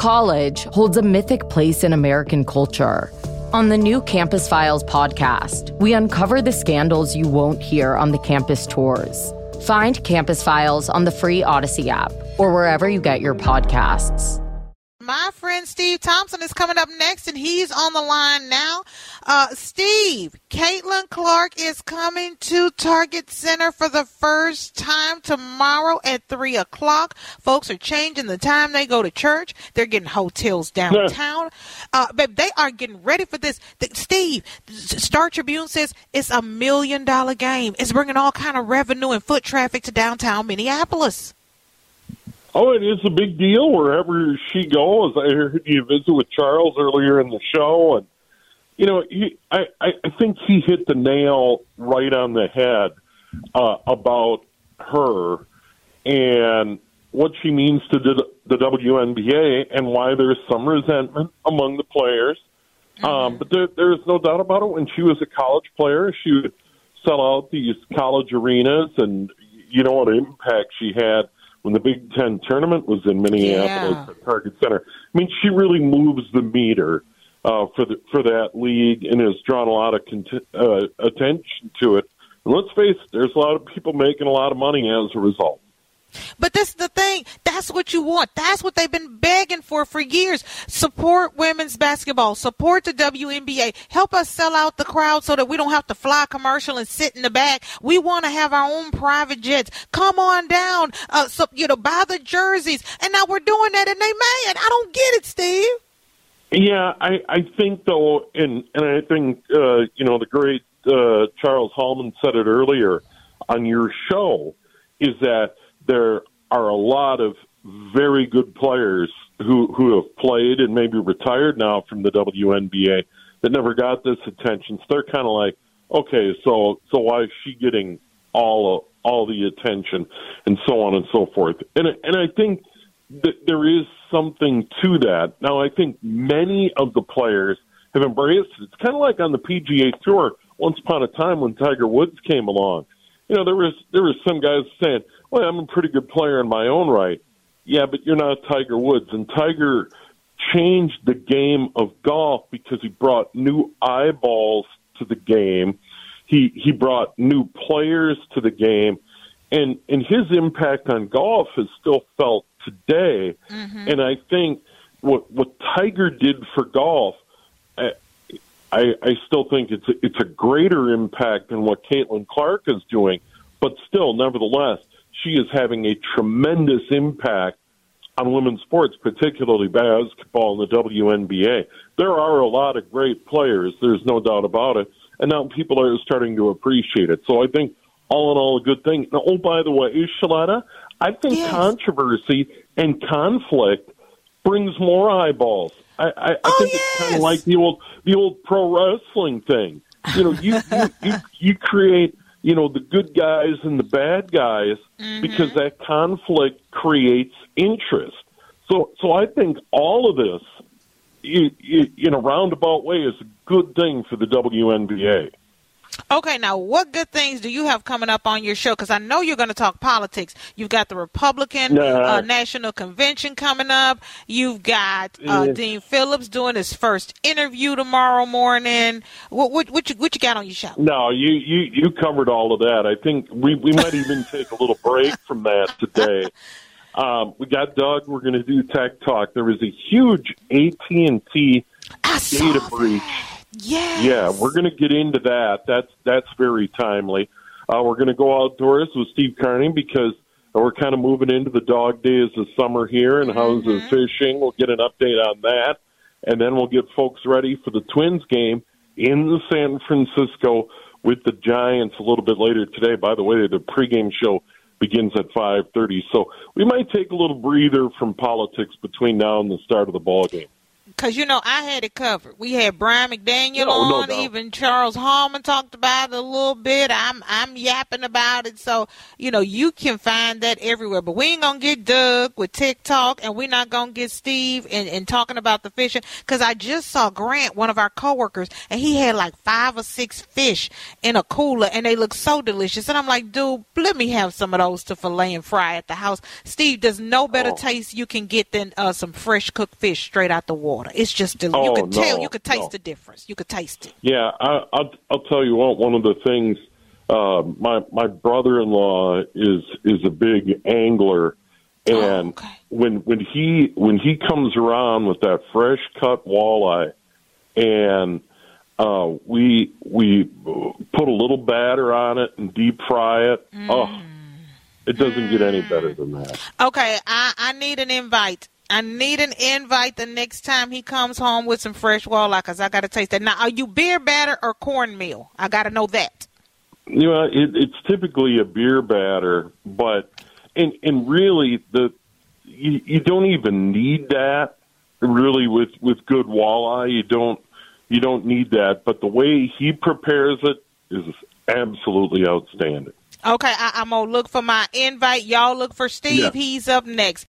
college holds a mythic place in American culture. On the new Campus Files podcast, we uncover the scandals you won't hear on the campus tours. Find Campus Files on the free Odyssey app or wherever you get your podcasts. My friend Steve Thompson is coming up next, and he's on the line now. Steve, Caitlin Clark is coming to Target Center for the first time tomorrow at 3 o'clock. Folks are changing the time they go to church. They're getting hotels downtown. But they are getting ready for this. Steve, Star Tribune says it's $1 million game. It's bringing all kind of revenue and foot traffic to downtown Minneapolis. Oh, it is a big deal wherever she goes. I heard you visit with Charles earlier in the show, and I think he hit the nail right on the head about her and what she means to the WNBA and why there's some resentment among the players. But there is no doubt about it. When she was a college player, she would sell out these college arenas, and you know what impact she had when the Big Ten tournament was in Minneapolis at Target Center. I mean, she really moves the meter for that league and has drawn a lot of attention to it. And let's face it, there's a lot of people making a lot of money as a result. But this is the thing. That's what you want. That's what they've been begging for years. Support women's basketball. Support the WNBA. Help us sell out the crowd so that we don't have to fly commercial and sit in the back. We want to have our own private jets. Come on down. Buy the jerseys. And now we're doing that, and they mad. I don't get it, Steve. Yeah, I think, though, and I think, the great Charles Hallman said it earlier on your show, is that there are a lot of very good players who have played and maybe retired now from the WNBA that never got this attention. So they're kind of like, okay, so why is she getting all the attention and so on and so forth? And I think that there is something to that. Now, I think many of the players have embraced it. It's kind of like on the PGA Tour once upon a time when Tiger Woods came along. There was some guys saying, well, I'm a pretty good player in my own right. Yeah, but you're not Tiger Woods. And Tiger changed the game of golf because he brought new eyeballs to the game. He brought new players to the game. And his impact on golf is still felt today. Mm-hmm. And I think what Tiger did for golf, I still think it's a greater impact than what Caitlin Clark is doing. But still, nevertheless, she is having a tremendous impact on women's sports, particularly basketball and the WNBA. There are a lot of great players. There's no doubt about it. And now people are starting to appreciate it. So I think, all in all, a good thing. Now, oh, by the way, Shaletta, I think controversy and conflict brings more eyeballs. I think it's kind of like the old pro wrestling thing. You create the good guys and the bad guys because that conflict creates interest. So I think all of this, in a roundabout way, is a good thing for the WNBA. Okay, now what good things do you have coming up on your show? Because I know you're going to talk politics. You've got the Republican National Convention coming up. You've got Dean Phillips doing his first interview tomorrow morning. What you got on your show? No, you covered all of that. I think we might even take a little break from that today. We got Doug. We're going to do Tech Talk. There was a huge AT&T data breach. Yes. Yeah, we're going to get into that. That's very timely. We're going to go outdoors with Steve Carney because we're kind of moving into the dog days of summer here, and how's the fishing. We'll get an update on that, and then we'll get folks ready for the Twins game in San Francisco with the Giants a little bit later today. By the way, the pregame show begins at 5:30, so we might take a little breather from politics between now and the start of the ball game. Because, I had it covered. We had Brian McDaniel on. No. Even Charles Hallman talked about it a little bit. I'm yapping about it. So, you can find that everywhere. But we ain't going to get Doug with TikTok, and we're not going to get Steve and talking about the fishing. Because I just saw Grant, one of our coworkers, and he had like 5 or 6 fish in a cooler, and they look so delicious. And I'm like, dude, let me have some of those to fillet and fry at the house. Steve, there's no better taste you can get than some fresh cooked fish straight out the water. It's just you could tell, you could taste the difference. You could taste it. Yeah, I'll tell you what. One of the things, my brother-in-law is a big angler, and when he comes around with that fresh cut walleye, and we put a little batter on it and deep fry it. It doesn't get any better than that. Okay, I need an invite. I need an invite the next time he comes home with some fresh walleye, because I got to taste that. Now, are you beer batter or cornmeal? I got to know that. It's typically a beer batter, but and really you don't even need that. Really, with good walleye, you don't need that. But the way he prepares it is absolutely outstanding. Okay, I'm going to look for my invite. Y'all look for Steve. Yeah. He's up next.